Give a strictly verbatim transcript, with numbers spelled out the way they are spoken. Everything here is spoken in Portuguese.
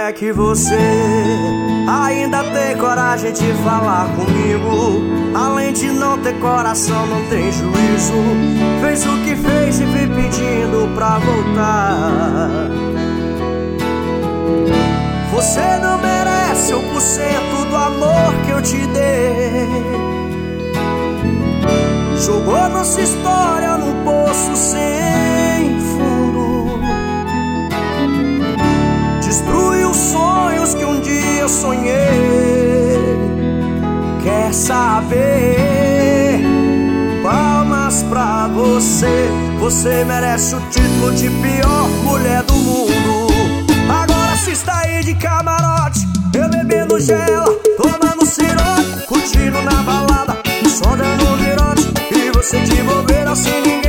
é que você ainda tem coragem de falar comigo? Além de não ter coração, não tem juízo. Fez o que fez e vem pedindo pra voltar. Você não merece um por cento do amor que eu te dei. Jogou nossa história num poço sem fundo. Destruiu os sonhos que um dia sonhei. Quer saber? Palmas pra você. Você merece o título de pior mulher do mundo. Agora se está aí de camarote, eu bebendo gela, tomando cirote, curtindo na balada, só dando um virote. E você te envolver assim ninguém